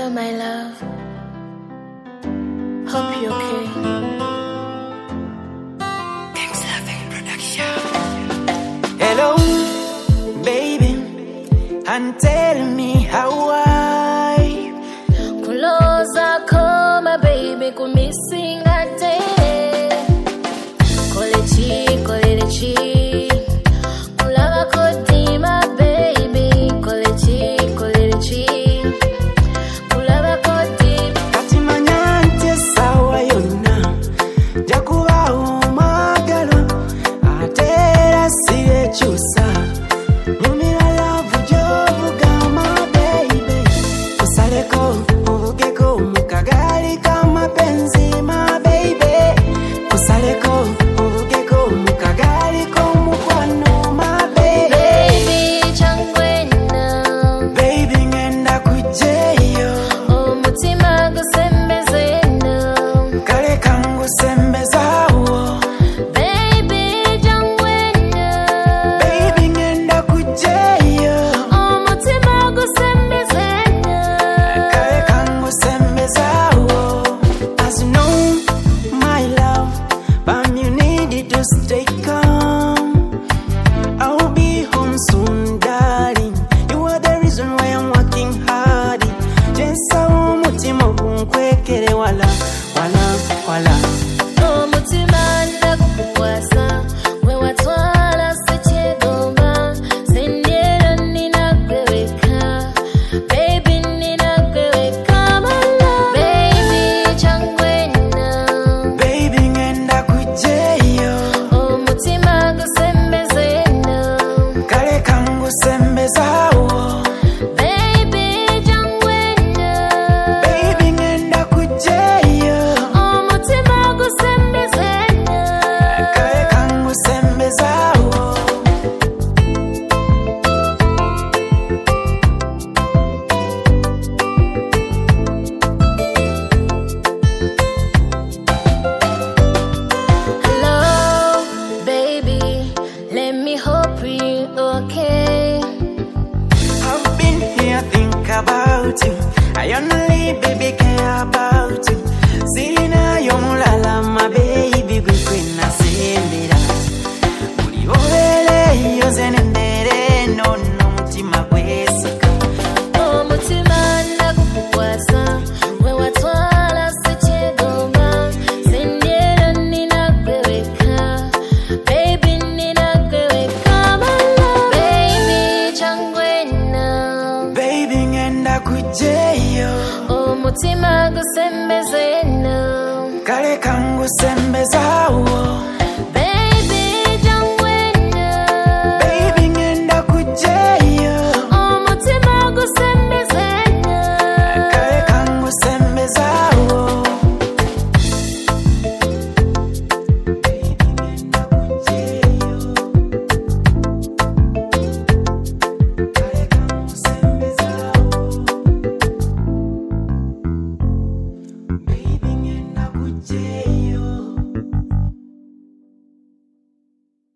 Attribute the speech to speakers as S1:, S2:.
S1: Hello, my love. Hope you're okay. Thanks, Loving Production.
S2: Hello, baby, and tell me how I
S1: Kuloza koma, baby, kumissing a day. Kolechi. Kulava kodima, baby. Kolechi. Kulava kodima.
S2: Katimanyante sawa yonna jakuba umagala atera siye chusa nyumira love jovuga my baby usaleko uvugeko mukagali kama penzi my baby usaleko uvugeko mukagali komukwano my baby
S1: Baby, changwena.
S2: baby ngenda kujeyo
S1: Umutima gusembezena.
S2: kale kangu sembezawo
S1: Baby, changwena.
S2: baby ngenda kujeyo
S1: Umutima gusembezena.
S2: kale kangu sembezawo. As you know my love, but you need to stay calm. I'll be home soon darling, you are the reason why I'm working hard. Jensa umutima unkwekere wala
S1: Umutima ndakukwasa, we watwala sichegomba. Sendera ninakweweka, baby ninakweweka, my love. Baby, changwena.
S2: baby ngenda kujeyo
S1: Umutima gusembezena.
S2: kale kangu sembezawo
S1: Baby, changwena.
S2: baby ngenda kujeyo
S1: Umutima gusembezena.
S2: kale kangu sembezawo.
S1: Hello, baby. Let me hope you're okay.
S2: I've been here think about you. I only baby care about you. Sina yomulala my baby gwikwena sembera. Uli obele yozenendere no mutima gwesika.
S1: Umutima ndakukwasa, we watwala sichegomba. Sendera ninakweweka, baby ninakweweka, my love. Baby, changwena.
S2: Baby ngenda kujeyo
S1: Umutima gusembezena.
S2: kale kangu sembeza